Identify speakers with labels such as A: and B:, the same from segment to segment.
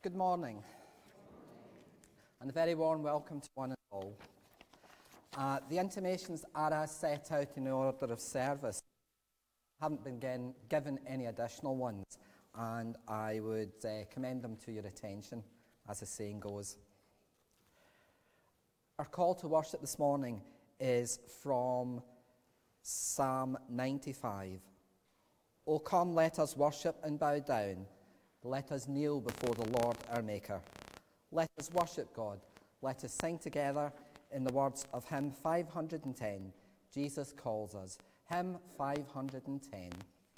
A: Good morning, and a very warm welcome to one and all. The intimations are as set out in the order of service. I haven't been given any additional ones, and I would commend them to your attention, as the saying goes. Our call to worship this morning is from Psalm 95. O come, let us worship and bow down. Let us kneel before the Lord our Maker. Let us worship God. Let us sing together in the words of hymn 510, Jesus Calls Us. Hymn 510.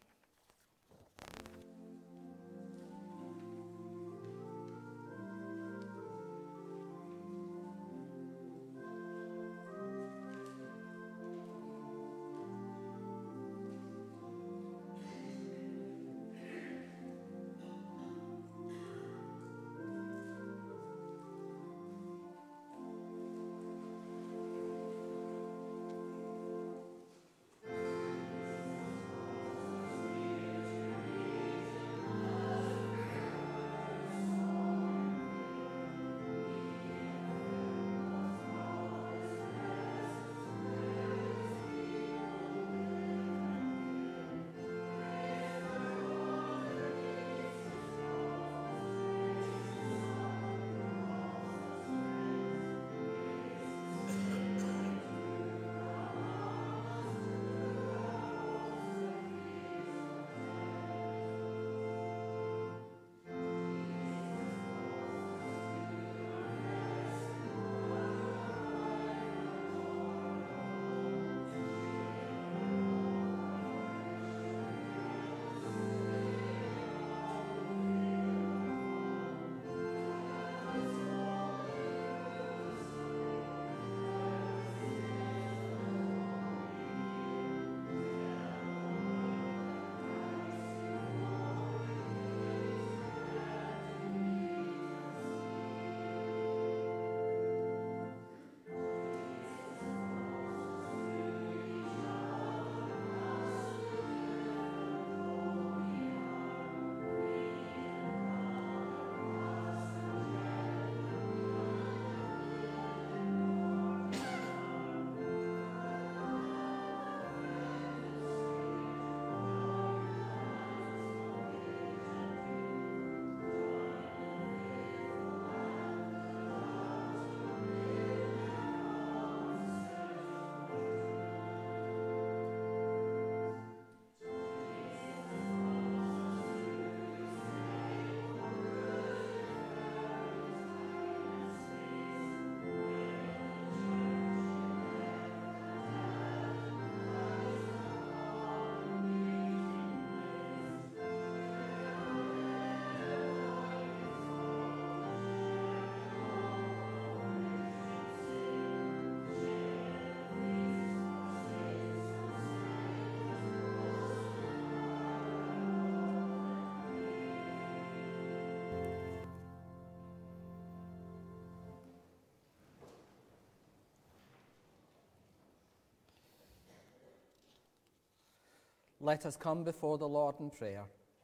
A: Let us come before the Lord in prayer.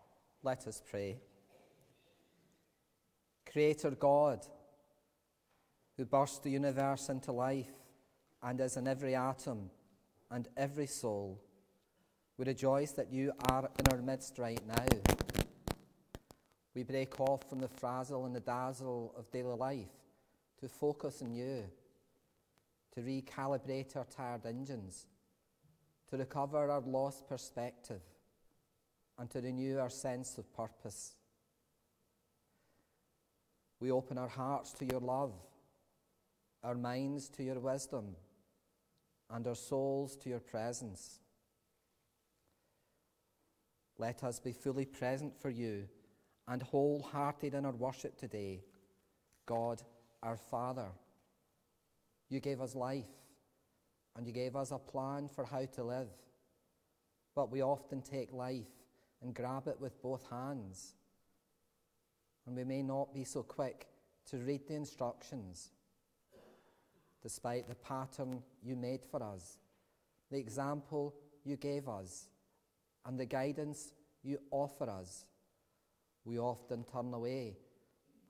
A: Let us pray. Creator God, who burst the universe into life and is in every atom and every soul, we rejoice that you are in our midst right now. We break off from the frazzle and the dazzle of daily life to focus on you, to recalibrate our tired engines, to recover our lost perspective, and to renew our sense of purpose. We open our hearts to your love, our minds to your wisdom, and our souls to your presence. Let us be fully present for you and wholehearted in our worship today. God, our Father, you gave us life, and you gave us a plan for how to live. But we often take life and grab it with both hands. And we may not be so quick to read the instructions, despite the pattern you made for us, the example you gave us, and the guidance you offer us. We often turn away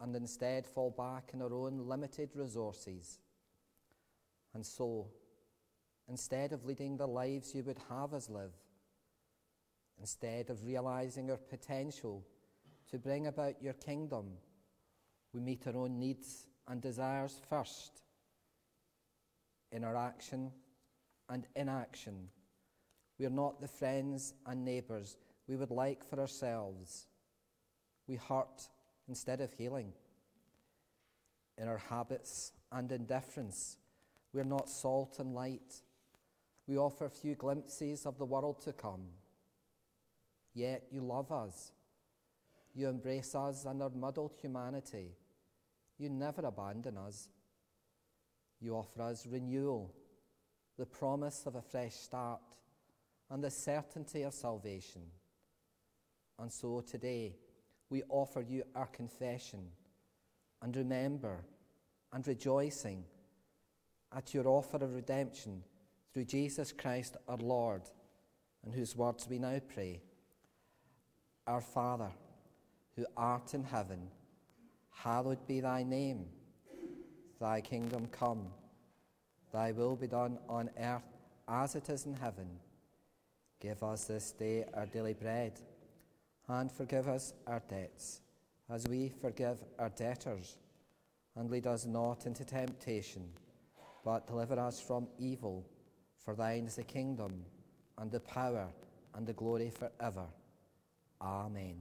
A: and instead fall back on our own limited resources. And so, instead of leading the lives you would have us live, instead of realizing our potential to bring about your kingdom, we meet our own needs and desires first. In our action and inaction, we are not the friends and neighbours we would like for ourselves. We hurt instead of healing. In our habits and indifference, we are not salt and light. We offer few glimpses of the world to come. Yet you love us. You embrace us and our muddled humanity. You never abandon us. You offer us renewal, the promise of a fresh start, and the certainty of salvation. And so today, we offer you our confession and remember and rejoicing at your offer of redemption through Jesus Christ our Lord, in whose words we now pray. Our Father, who art in heaven, hallowed be thy name. Thy kingdom come, thy will be done on earth as it is in heaven. Give us this day our daily bread, and forgive us our debts, as we forgive our debtors. And lead us not into temptation, but deliver us from evil. For thine is the kingdom, and the power, and the glory forever. Amen.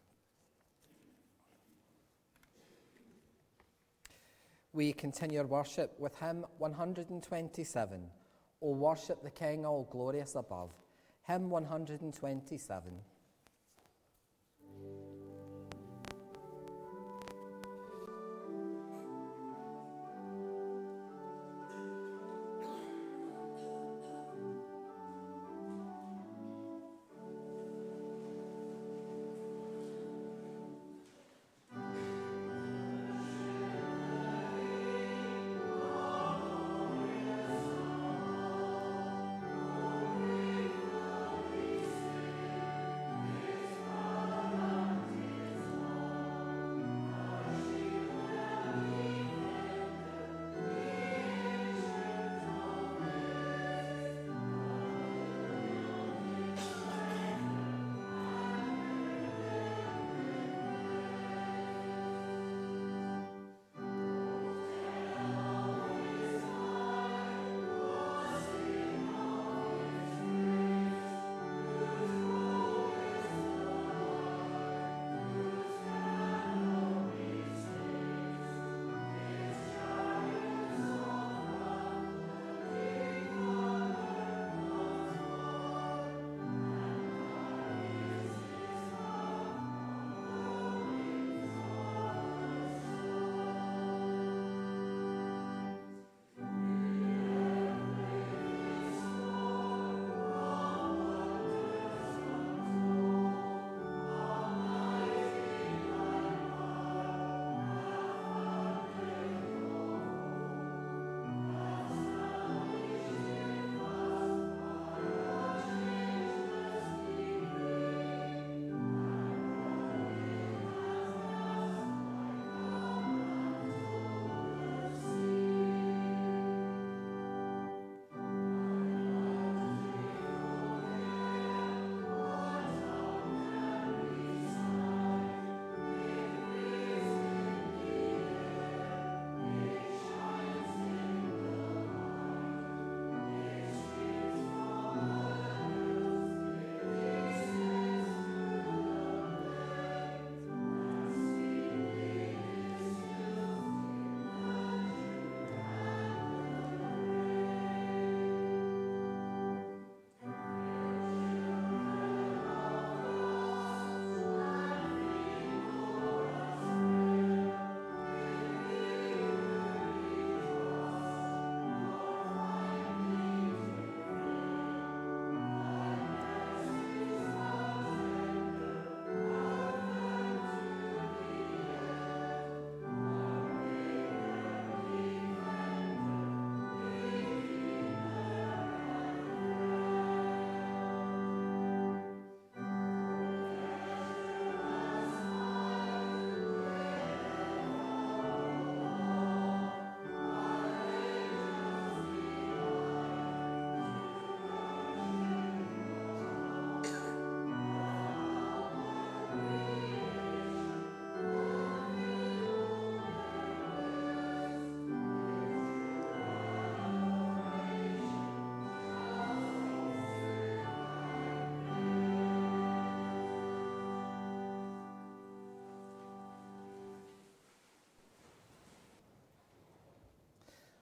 A: We continue our worship with hymn 127, O worship the King all glorious above. Hymn 127.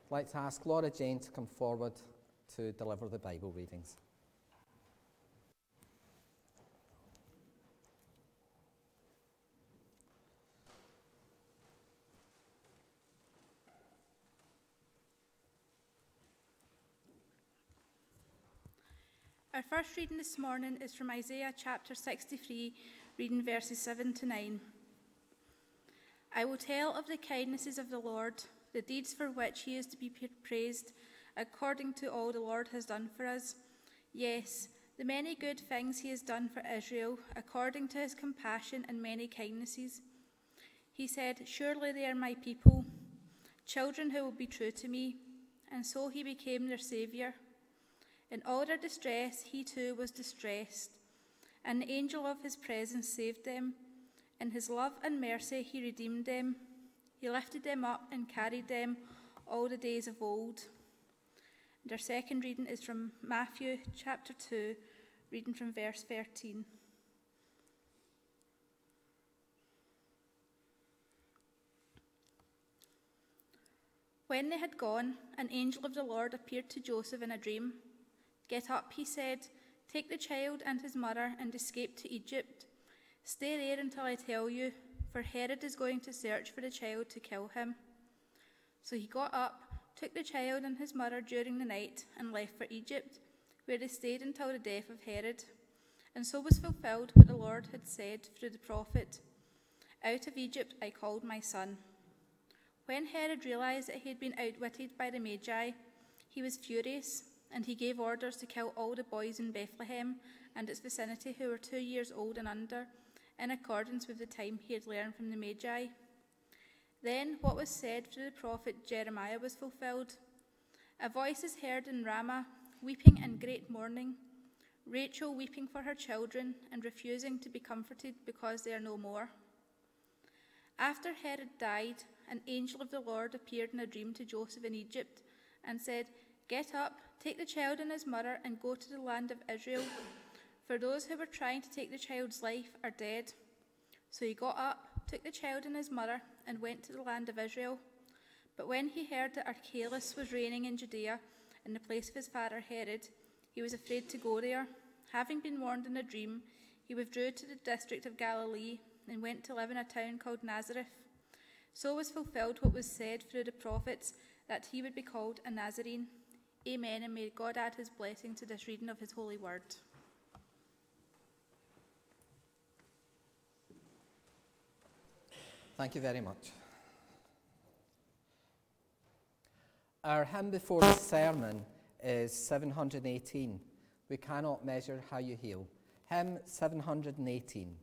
A: I'd like to ask Laura Jane to come forward to deliver the Bible readings.
B: Our first reading this morning is from Isaiah chapter 63, reading verses 7 to 9. I will tell of the kindnesses of the Lord, the deeds for which he is to be praised, according to all the Lord has done for us. Yes, the many good things he has done for Israel, according to his compassion and many kindnesses. He said, surely they are my people, children who will be true to me, and so he became their saviour. In all their distress, he too was distressed, and the angel of his presence saved them. In his love and mercy, he redeemed them. He lifted them up and carried them all the days of old. And our second reading is from Matthew chapter 2, reading from verse 13. When they had gone, an angel of the Lord appeared to Joseph in a dream. Get up, he said, take the child and his mother and escape to Egypt. Stay there until I tell you, for Herod is going to search for the child to kill him. So he got up, took the child and his mother during the night, and left for Egypt, where they stayed until the death of Herod. And so was fulfilled what the Lord had said through the prophet, out of Egypt I called my son. When Herod realized that he had been outwitted by the Magi, he was furious, and he gave orders to kill all the boys in Bethlehem and its vicinity who were 2 years old and under, in accordance with the time he had learned from the Magi. Then what was said through the prophet Jeremiah was fulfilled. A voice is heard in Ramah, weeping in great mourning, Rachel weeping for her children and refusing to be comforted because they are no more. After Herod died, an angel of the Lord appeared in a dream to Joseph in Egypt and said, get up, take the child and his mother, and go to the land of Israel, for those who were trying to take the child's life are dead. So he got up, took the child and his mother, and went to the land of Israel. But when he heard that Archelaus was reigning in Judea in the place of his father Herod, he was afraid to go there. Having been warned in a dream, he withdrew to the district of Galilee and went to live in a town called Nazareth. So was fulfilled what was said through the prophets, that he would be called a Nazarene. Amen, and may God add his blessing to this reading of his holy word.
A: Thank you very much. Our hymn before the sermon is 718. We cannot measure how you heal. Hymn 718.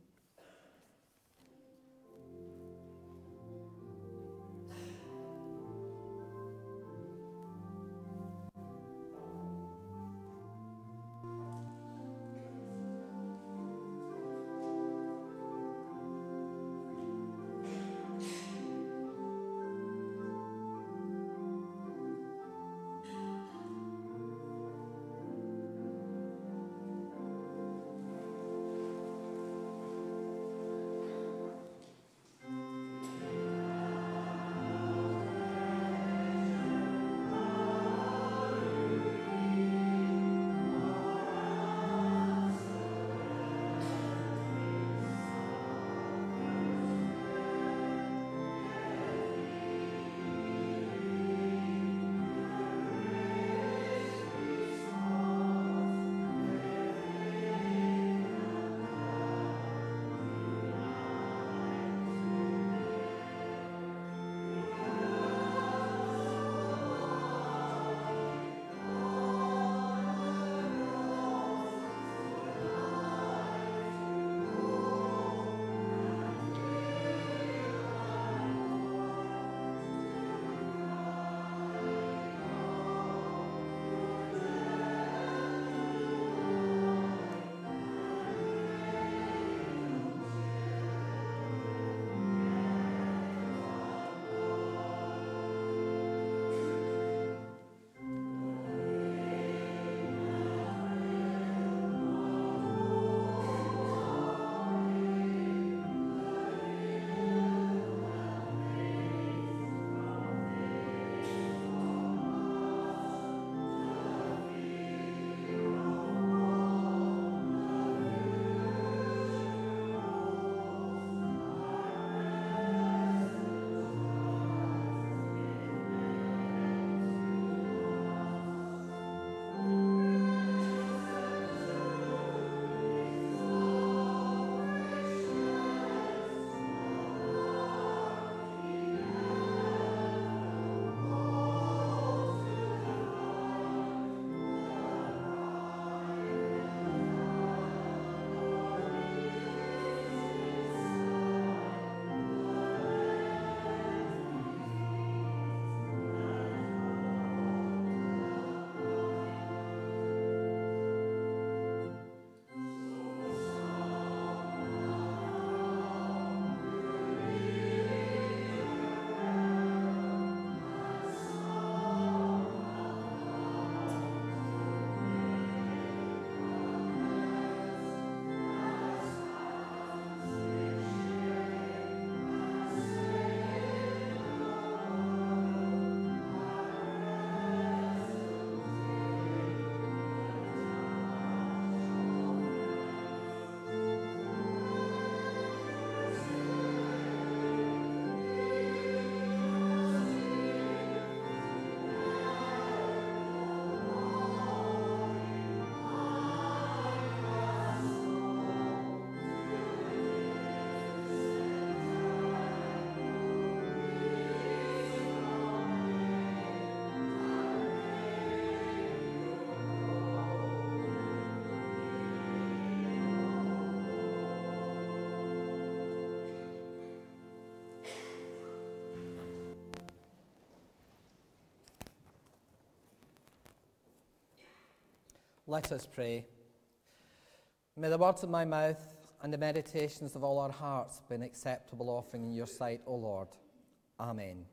A: Let us pray. May the words of my mouth and the meditations of all our hearts be an acceptable offering in your sight, O Lord. Amen.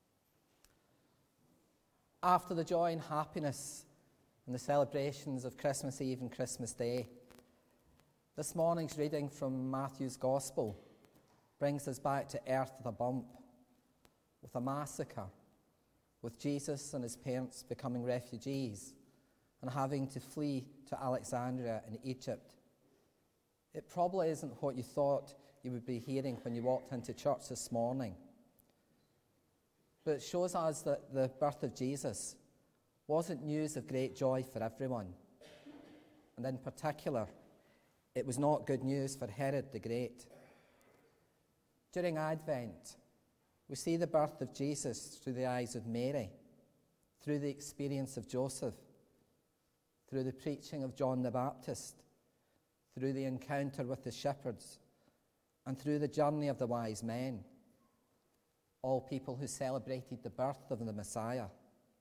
A: After the joy and happiness and the celebrations of Christmas Eve and Christmas Day, this morning's reading from Matthew's Gospel brings us back to earth with a bump, with a massacre, with Jesus and his parents becoming refugees and having to flee to Alexandria in Egypt. It probably isn't what you thought you would be hearing when you walked into church this morning. But it shows us that the birth of Jesus wasn't news of great joy for everyone. And in particular, it was not good news for Herod the Great. During Advent, we see the birth of Jesus through the eyes of Mary, through the experience of Joseph, through the preaching of John the Baptist, through the encounter with the shepherds, and through the journey of the wise men, all people who celebrated the birth of the Messiah.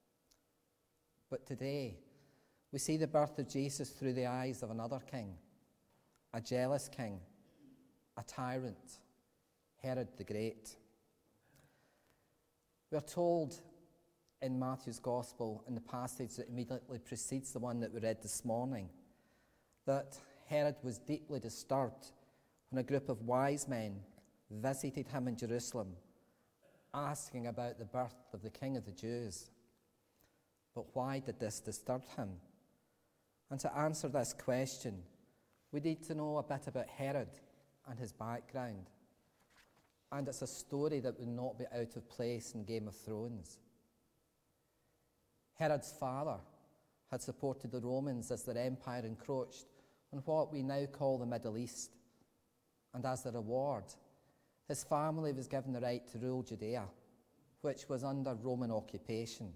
A: But today, we see the birth of Jesus through the eyes of another king, a jealous king, a tyrant, Herod the Great. We are told in Matthew's Gospel, in the passage that immediately precedes the one that we read this morning, that Herod was deeply disturbed when a group of wise men visited him in Jerusalem, asking about the birth of the King of the Jews. But why did this disturb him? And to answer this question, we need to know a bit about Herod and his background. And it's a story that would not be out of place in Game of Thrones. Herod's father had supported the Romans as their empire encroached on what we now call the Middle East. And as a reward, his family was given the right to rule Judea, which was under Roman occupation.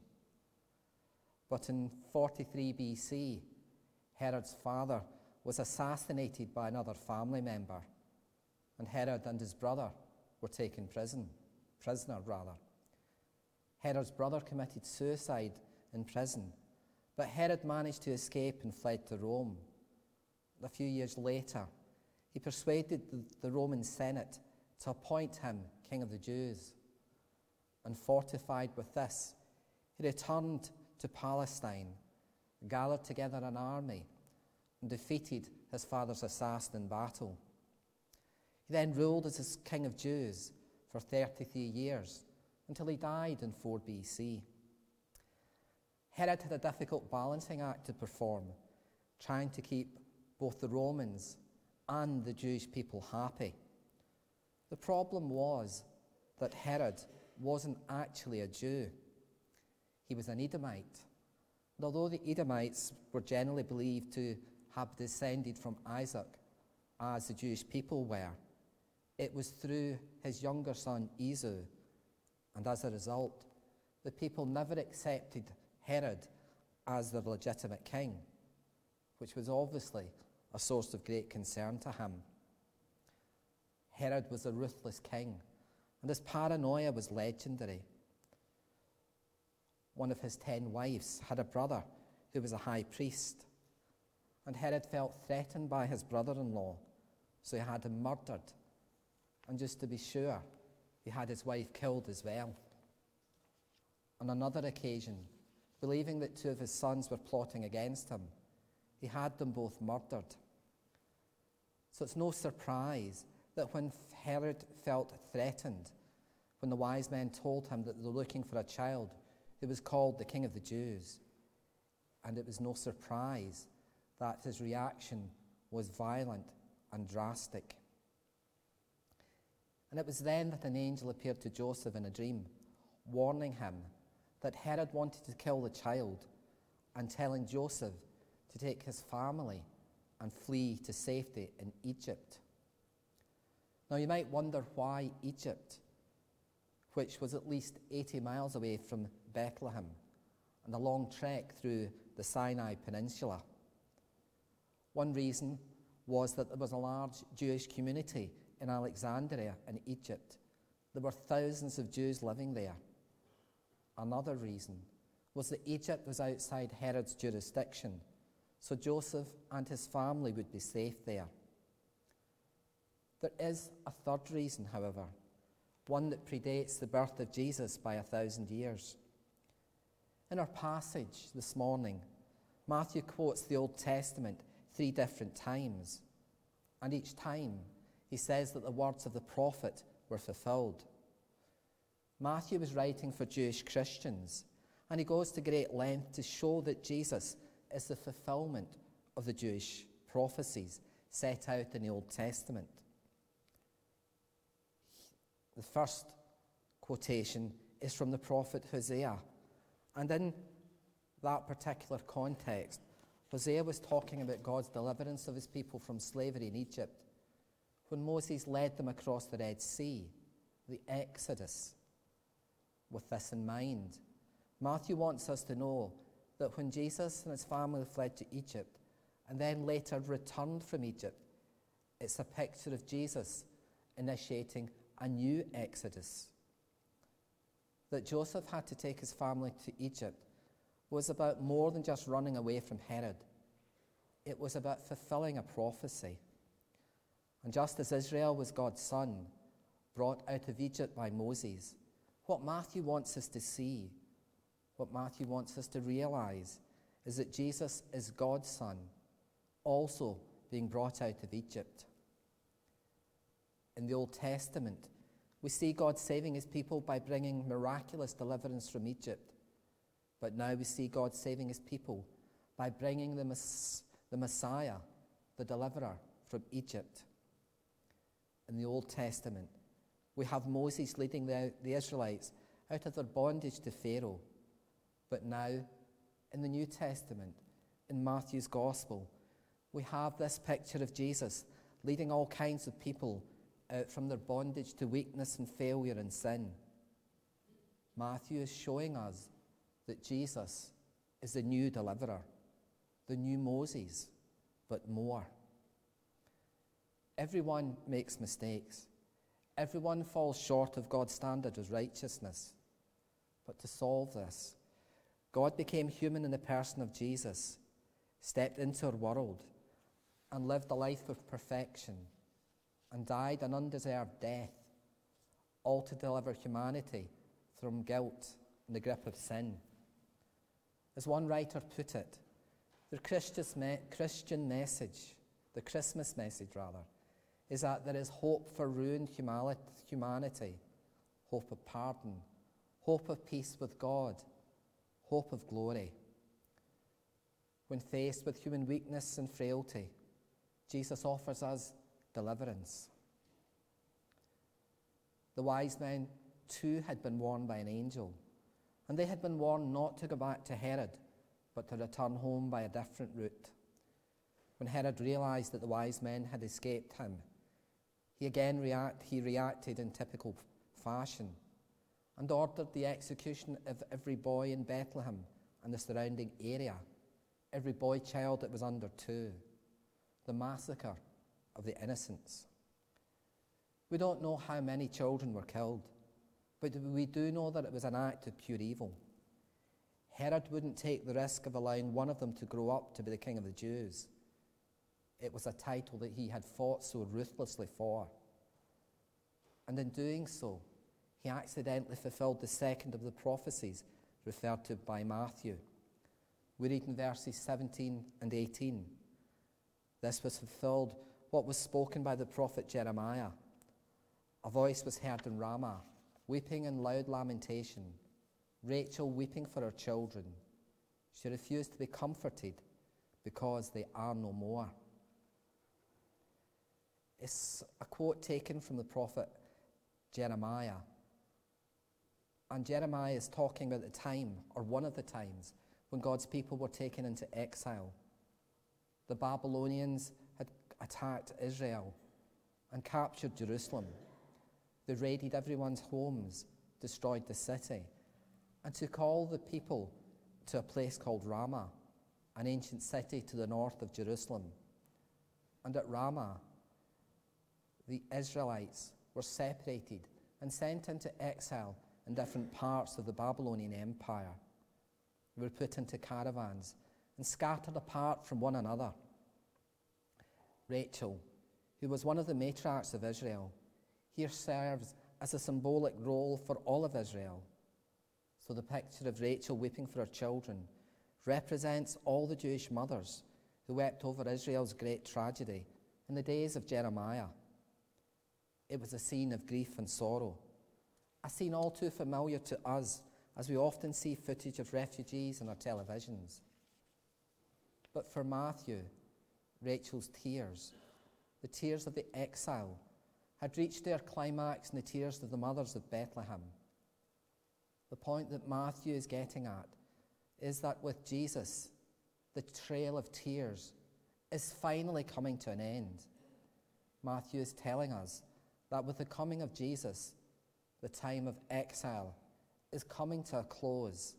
A: But in 43 BC, Herod's father was assassinated by another family member, and Herod and his brother were taken prisoner. Herod's brother committed suicide in prison, but Herod managed to escape and fled to Rome. A few years later, he persuaded the Roman Senate to appoint him King of the Jews. And fortified with this, he returned to Palestine, gathered together an army, and defeated his father's assassin in battle. He then ruled as King of Jews for 33 years, until he died in 4 BC. Herod had a difficult balancing act to perform, trying to keep both the Romans and the Jewish people happy. The problem was that Herod wasn't actually a Jew. He was an Edomite. And although the Edomites were generally believed to have descended from Isaac, as the Jewish people were, it was through his younger son Esau, and as a result, the people never accepted Herod as their legitimate king, which was obviously a source of great concern to him. Herod was a ruthless king, and his paranoia was legendary. One of his 10 wives had a brother who was a high priest, and Herod felt threatened by his brother-in-law, so he had him murdered. And just to be sure, he had his wife killed as well. On another occasion, believing that 2 of his sons were plotting against him, he had them both murdered. So it's no surprise that when Herod felt threatened, when the wise men told him that they were looking for a child who was called the King of the Jews, and it was no surprise that his reaction was violent and drastic. And it was then that an angel appeared to Joseph in a dream, warning him that Herod wanted to kill the child and telling Joseph to take his family and flee to safety in Egypt. Now you might wonder why Egypt, which was at least 80 miles away from Bethlehem and a long trek through the Sinai Peninsula. One reason was that there was a large Jewish community in Alexandria in Egypt. There were thousands of Jews living there. Another reason was that Egypt was outside Herod's jurisdiction, so Joseph and his family would be safe there. There is a third reason, however, one that predates the birth of Jesus by 1,000 years. In our passage this morning, Matthew quotes the Old Testament 3 different times, and each time he says that the words of the prophet were fulfilled. Matthew was writing for Jewish Christians, and he goes to great length to show that Jesus is the fulfillment of the Jewish prophecies set out in the Old Testament. The first quotation is from the prophet Hosea, and in that particular context, Hosea was talking about God's deliverance of his people from slavery in Egypt when Moses led them across the Red Sea, the Exodus. With this in mind, Matthew wants us to know that when Jesus and his family fled to Egypt and then later returned from Egypt, it's a picture of Jesus initiating a new Exodus. That Joseph had to take his family to Egypt was about more than just running away from Herod. It was about fulfilling a prophecy. And just as Israel was God's son, brought out of Egypt by Moses, what Matthew wants us to see, what Matthew wants us to realize, is that Jesus is God's son, also being brought out of Egypt. In the Old Testament, we see God saving his people by bringing miraculous deliverance from Egypt. But now we see God saving his people by bringing the Messiah, the deliverer, from Egypt. In the Old Testament, we have Moses leading the Israelites out of their bondage to Pharaoh. But now, in the New Testament, in Matthew's Gospel, we have this picture of Jesus leading all kinds of people out from their bondage to weakness and failure and sin. Matthew is showing us that Jesus is the new deliverer, the new Moses, but more. Everyone makes mistakes. Everyone falls short of God's standard of righteousness. But to solve this, God became human in the person of Jesus, stepped into our world, and lived a life of perfection, and died an undeserved death, all to deliver humanity from guilt and the grip of sin. As one writer put it, the Christian message, the Christmas message rather, is that there is hope for ruined humanity, hope of pardon, hope of peace with God, hope of glory. When faced with human weakness and frailty, Jesus offers us deliverance. The wise men too had been warned by an angel, and they had been warned not to go back to Herod, but to return home by a different route. When Herod realized that the wise men had escaped him, he reacted in typical fashion and ordered the execution of every boy in Bethlehem and the surrounding area, every boy child that was under 2, the massacre of the innocents. We don't know how many children were killed, but we do know that it was an act of pure evil. Herod wouldn't take the risk of allowing one of them to grow up to be the king of the Jews. It was a title that he had fought so ruthlessly for. And in doing so, he accidentally fulfilled the second of the prophecies referred to by Matthew. We read in verses 17 and 18. This was fulfilled what was spoken by the prophet Jeremiah. A voice was heard in Ramah, weeping in loud lamentation, Rachel weeping for her children. She refused to be comforted because they are no more. It's a quote taken from the prophet Jeremiah. And Jeremiah is talking about the time, or one of the times, when God's people were taken into exile. The Babylonians had attacked Israel and captured Jerusalem. They raided everyone's homes, destroyed the city, and took all the people to a place called Ramah, an ancient city to the north of Jerusalem. And at Ramah, the Israelites were separated and sent into exile in different parts of the Babylonian Empire. They were put into caravans and scattered apart from one another. Rachel, who was one of the matriarchs of Israel, here serves as a symbolic role for all of Israel. So the picture of Rachel weeping for her children represents all the Jewish mothers who wept over Israel's great tragedy in the days of Jeremiah. It was a scene of grief and sorrow, a scene all too familiar to us as we often see footage of refugees on our televisions. But for Matthew, Rachel's tears, the tears of the exile, had reached their climax in the tears of the mothers of Bethlehem. The point that Matthew is getting at is that with Jesus, the trail of tears is finally coming to an end. Matthew is telling us that with the coming of Jesus, the time of exile is coming to a close.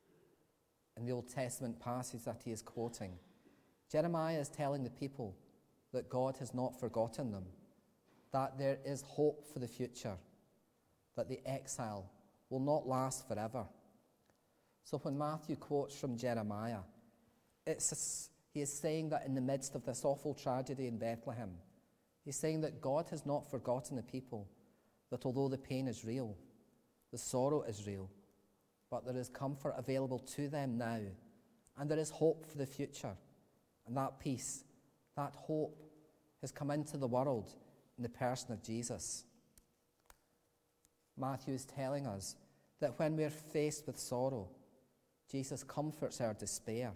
A: In the Old Testament passage that he is quoting, Jeremiah is telling the people that God has not forgotten them, that there is hope for the future, that the exile will not last forever. So when Matthew quotes from Jeremiah, he is saying that in the midst of this awful tragedy in Bethlehem, he's saying that God has not forgotten the people, that although the pain is real, the sorrow is real, but there is comfort available to them now, and there is hope for the future. And that peace, that hope, has come into the world in the person of Jesus. Matthew is telling us that when we're faced with sorrow, Jesus comforts our despair.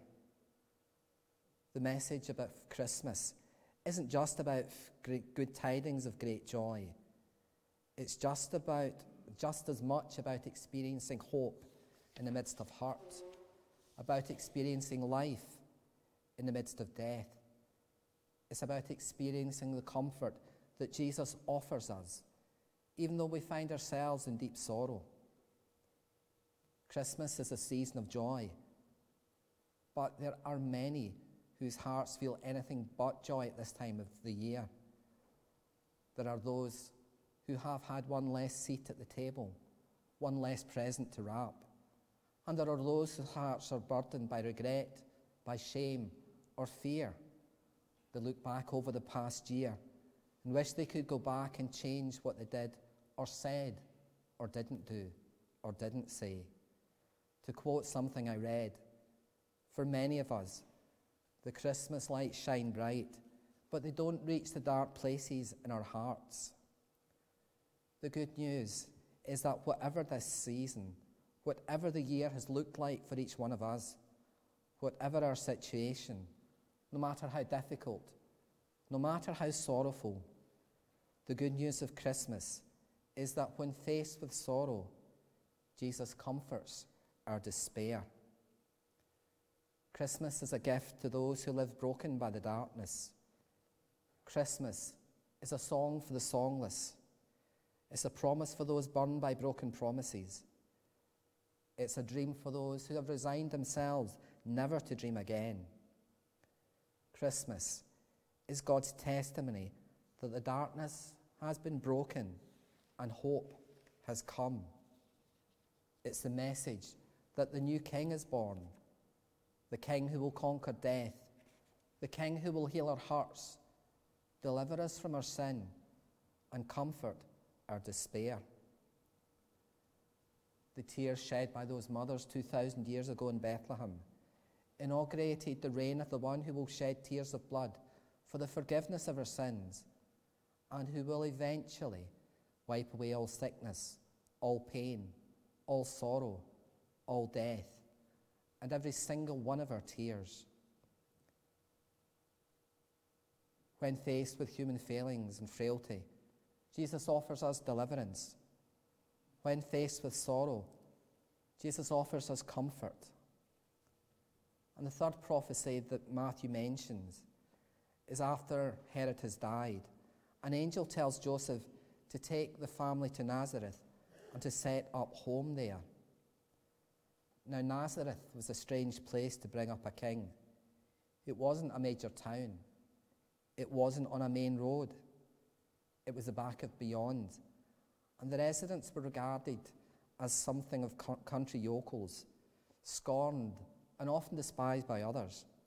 A: The message about Christmas isn't just about good tidings of great joy. It's just as much about experiencing hope in the midst of hurt, about experiencing life in the midst of death. It's about experiencing the comfort that Jesus offers us, even though we find ourselves in deep sorrow. Christmas is a season of joy, but there are many whose hearts feel anything but joy at this time of the year. There are those who have had one less seat at the table, one less present to wrap. And there are those whose hearts are burdened by regret, by shame, or fear. They look back over the past year and wish they could go back and change what they did, or said, or didn't do, or didn't say. To quote something I read, for many of us, the Christmas lights shine bright, but they don't reach the dark places in our hearts. The good news is that whatever this season, whatever the year has looked like for each one of us, whatever our situation, no matter how difficult, no matter how sorrowful, the good news of Christmas is that when faced with sorrow, Jesus comforts our despair. Christmas is a gift to those who live broken by the darkness. Christmas is a song for the songless. It's a promise for those burned by broken promises. It's a dream for those who have resigned themselves never to dream again. Christmas is God's testimony that the darkness has been broken and hope has come. It's the message that the new King is born, the King who will conquer death, the King who will heal our hearts, deliver us from our sin, and comfort our despair. The tears shed by those mothers 2,000 years ago in Bethlehem inaugurated the reign of the one who will shed tears of blood for the forgiveness of our sins, and who will eventually wipe away all sickness, all pain, all sorrow, all death, and every single one of our tears. When faced with human failings and frailty, Jesus offers us deliverance. When faced with sorrow, Jesus offers us comfort. And the third prophecy that Matthew mentions is after Herod has died. An angel tells Joseph to take the family to Nazareth and to set up home there. Now, Nazareth was a strange place to bring up a king. It wasn't a major town. It wasn't on a main road. It was the back of beyond. And the residents were regarded as something of country yokels, scorned and often despised by others.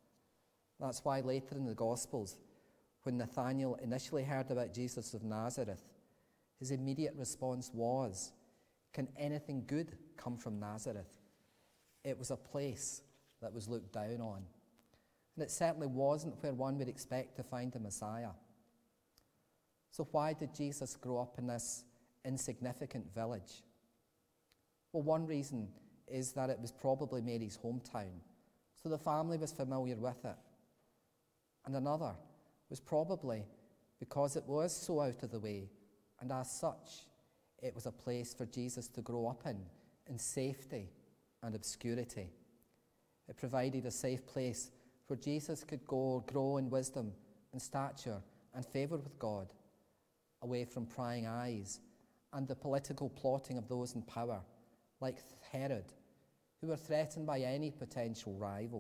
A: That's why later in the Gospels, when Nathanael initially heard about Jesus of Nazareth, his immediate response was, "Can anything good come from Nazareth?" It was a place that was looked down on. And it certainly wasn't where one would expect to find the Messiah. So why did Jesus grow up in this insignificant village? Well, one reason is that it was probably Mary's hometown, so the family was familiar with it. And another was probably because it was so out of the way, and as such, it was a place for Jesus to grow up in safety and obscurity. It provided a safe place where Jesus could grow in wisdom and stature and favour with God, away from prying eyes and the political plotting of those in power, like Herod, who were threatened by any potential rival.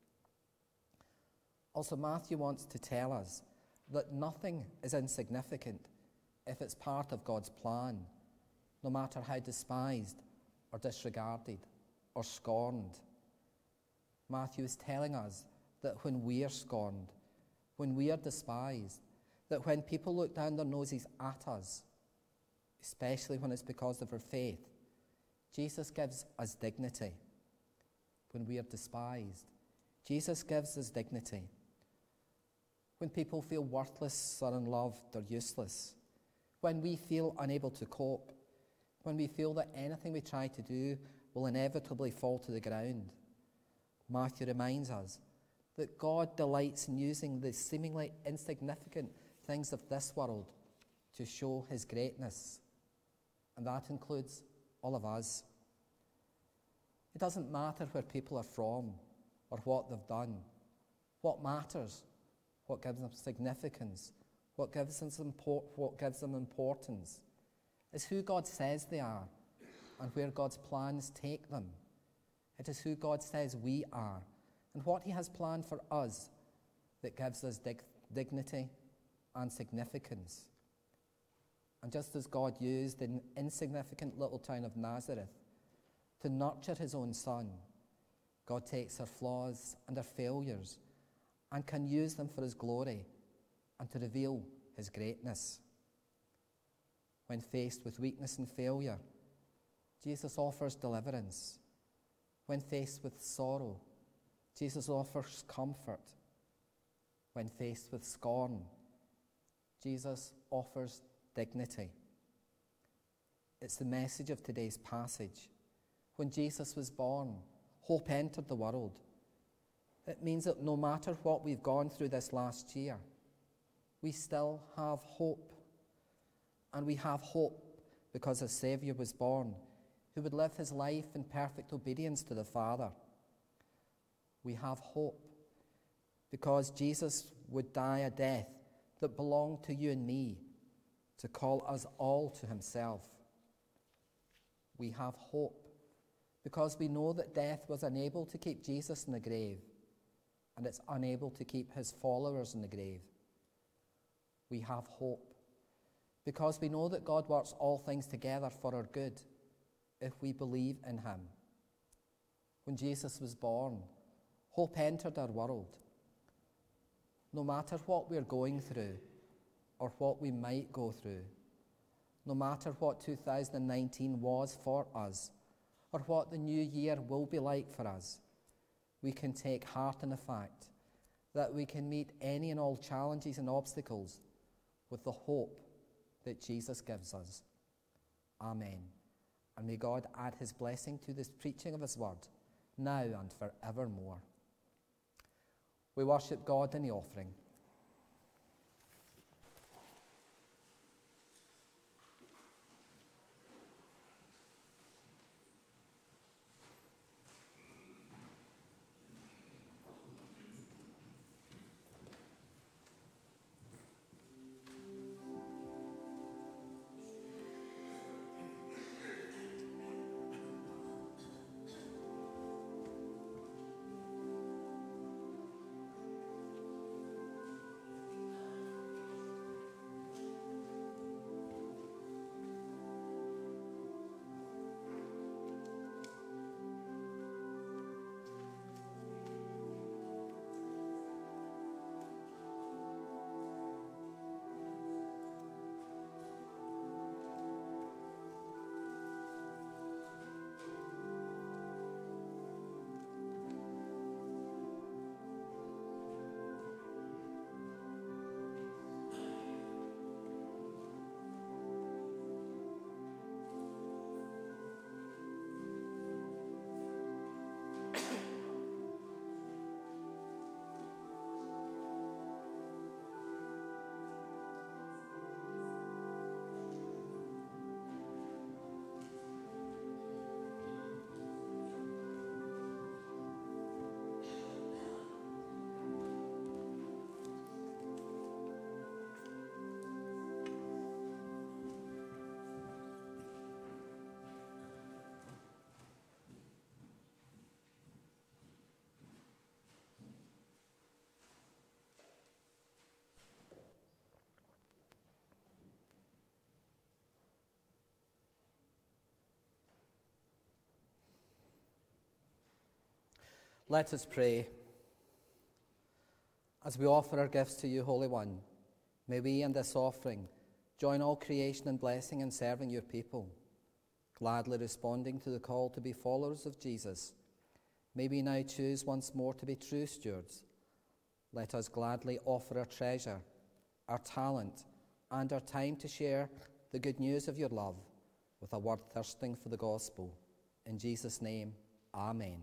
A: Also, Matthew wants to tell us that nothing is insignificant if it's part of God's plan, no matter how despised or disregarded or scorned. Matthew is telling us that when we are scorned, when we are despised, that when people look down their noses at us, especially when it's because of our faith, Jesus gives us dignity. When we are despised, Jesus gives us dignity. When people feel worthless or unloved or useless, when we feel unable to cope, when we feel that anything we try to do will inevitably fall to the ground, Matthew reminds us that God delights in using the seemingly insignificant things of this world to show his greatness. And that includes all of us. It doesn't matter where people are from or what they've done. What matters, what gives them significance, what gives them importance, is who God says they are and where God's plans take them. It is who God says we are and what he has planned for us that gives us dignity and significance. And just as God used the insignificant little town of Nazareth to nurture his own son, God takes our flaws and our failures and can use them for his glory and to reveal his greatness. When faced with weakness and failure, Jesus offers deliverance. When faced with sorrow, Jesus offers comfort. When faced with scorn, Jesus offers dignity. It's the message of today's passage. When Jesus was born, hope entered the world. It means that no matter what we've gone through this last year, we still have hope. And we have hope because a Saviour was born who would live his life in perfect obedience to the Father. We have hope because Jesus would die a death that belonged to you and me to call us all to himself. We have hope because we know that death was unable to keep Jesus in the grave, and it's unable to keep his followers in the grave. We have hope because we know that God works all things together for our good if we believe in him. When Jesus was born, hope entered our world. No matter what we're going through or what we might go through, no matter what 2019 was for us or what the new year will be like for us, we can take heart in the fact that we can meet any and all challenges and obstacles with the hope that Jesus gives us. Amen. And may God add his blessing to this preaching of his word, now and forevermore. We worship God in the offering. Let us pray. As we offer our gifts to you, Holy One, may we in this offering join all creation in blessing and serving your people, gladly responding to the call to be followers of Jesus. May we now choose once more to be true stewards. Let us gladly offer our treasure, our talent, and our time to share the good news of your love with a word thirsting for the gospel. In Jesus' name, amen.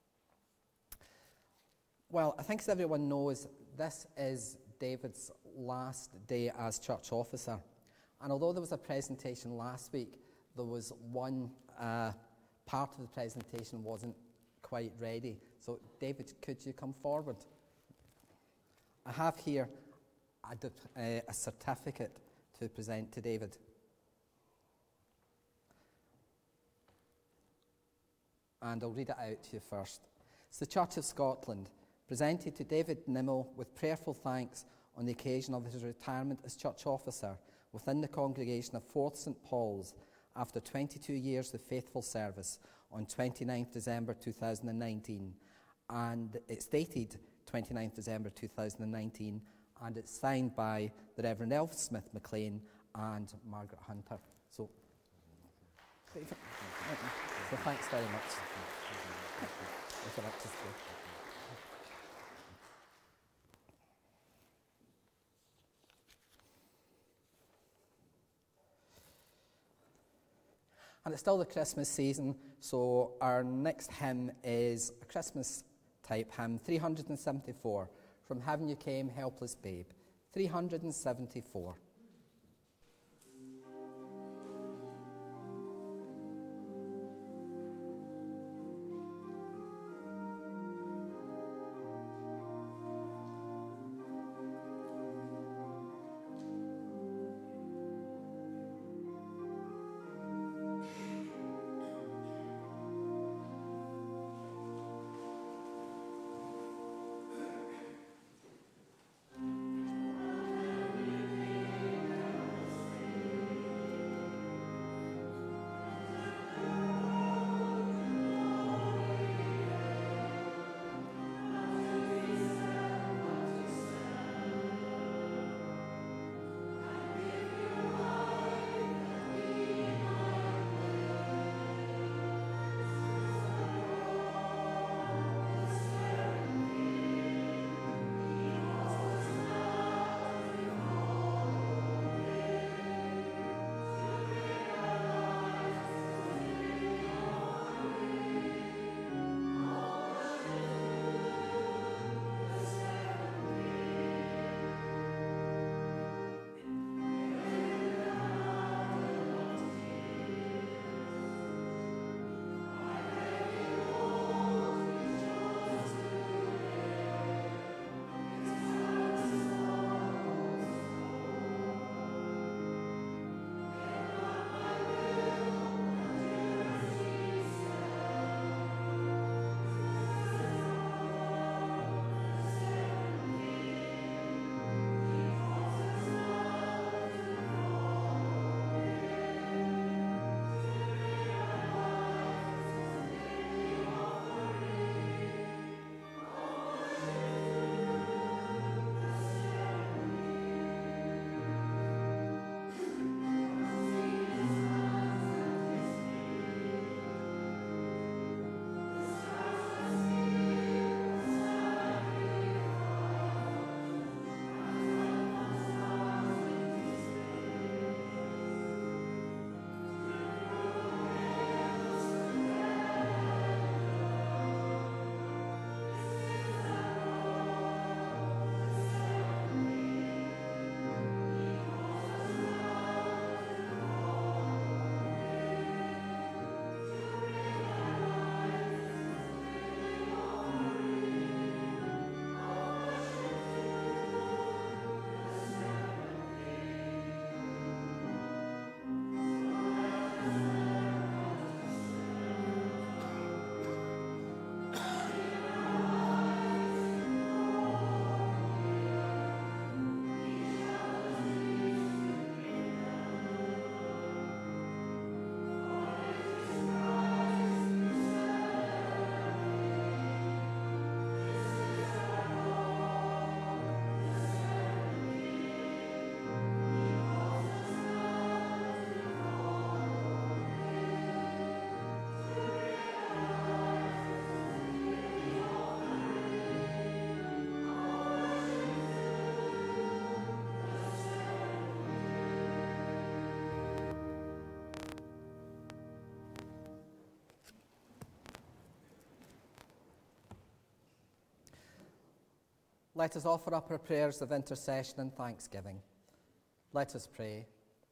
A: Well, I think as everyone knows, this is David's last day as church officer. And although there was a presentation last week, there was one part of the presentation wasn't quite ready. So, David, could you come forward? I have here a certificate to present to David. And I'll read it out to you first. It's the Church of Scotland, presented to David Nimmo with prayerful thanks on the occasion of his retirement as church officer within the congregation of 4th St. Paul's after 22 years of faithful service on 29th December 2019. And it's dated 29th December 2019, and it's signed by the Reverend Elf Smith McLean and Margaret Hunter. So thanks very much. And it's still the Christmas season, so our next hymn is a Christmas type hymn, 374, From Heaven You Came, Helpless Babe. 374. Let us offer up our prayers of intercession and thanksgiving. Let us pray.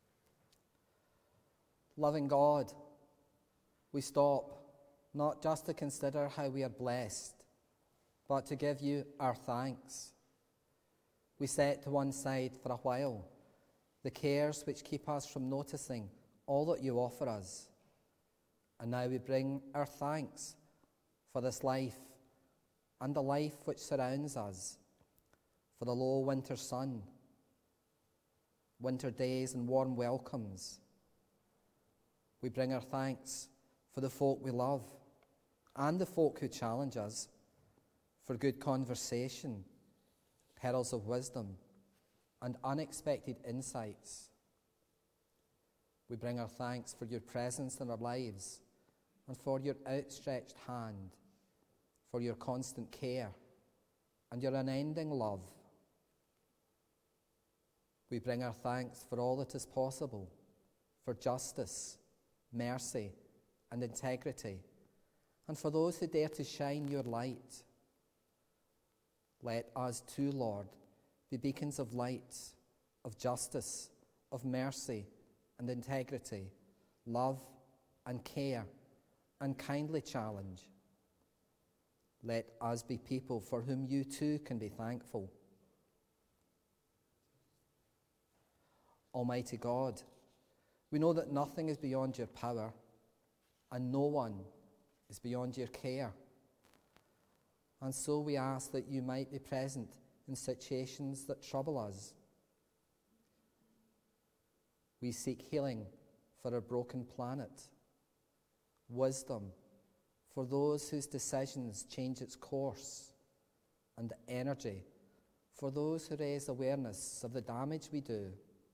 A: Loving God, we stop not just to consider how we are blessed, but to give you our thanks. We set to one side for a while the cares which keep us from noticing all that you offer us. And now we bring our thanks for this life and the life which surrounds us, for the low winter sun, winter days and warm welcomes. We bring our thanks for the folk we love and the folk who challenge us, for good conversation, pearls of wisdom, and unexpected insights. We bring our thanks for your presence in our lives and for your outstretched hand, for your constant care and your unending love. We bring our thanks for all that is possible, for justice, mercy, and integrity, and for those who dare to shine your light. Let us too, Lord, be beacons of light, of justice, of mercy and integrity, love and care and kindly challenge. Let us be people for whom you too can be thankful. Almighty God, we know that nothing is beyond your power and no one is beyond your care. And so we ask that you might be present in situations that trouble us. We seek healing for our broken planet, wisdom for those whose decisions change its course, and energy for those who raise awareness of the damage we do.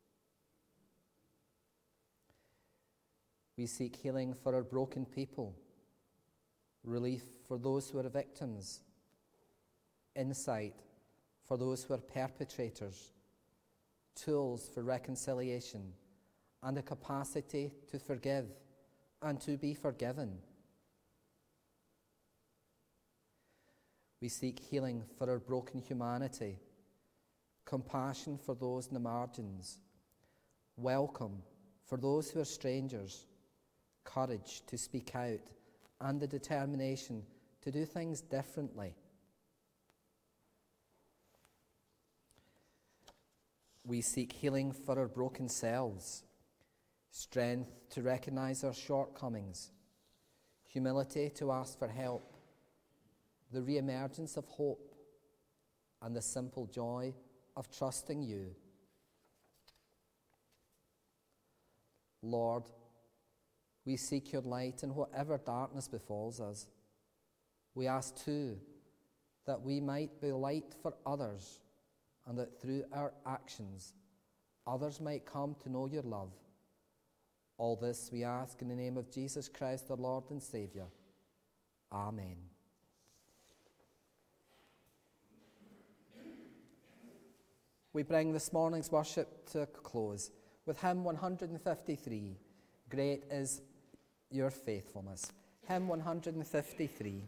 A: We seek healing for our broken people, relief for those who are victims, insight for those who are perpetrators, tools for reconciliation, and a capacity to forgive and to be forgiven. We seek healing for our broken humanity, compassion for those in the margins, welcome for those who are strangers, courage to speak out, and the determination to do things differently. We seek healing for our broken selves, strength to recognize our shortcomings, humility to ask for help, the re-emergence of hope, and the simple joy of trusting you. Lord, we seek your light in whatever darkness befalls us. We ask too that we might be light for others, and that through our actions others might come to know your love. All this we ask in the name of Jesus Christ, our Lord and Saviour. Amen. We bring this morning's worship to a close with hymn 153, Great is Your Faithfulness. Hymn 153.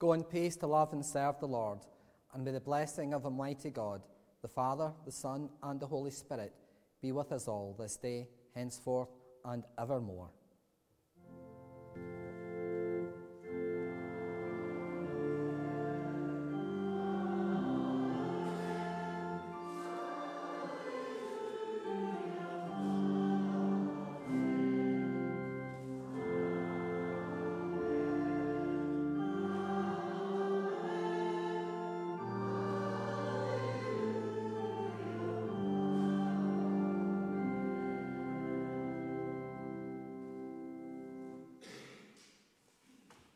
A: Go in peace to love and serve the Lord, and may the blessing of Almighty God, the Father, the Son, and the Holy Spirit be with us all this day, henceforth, and evermore.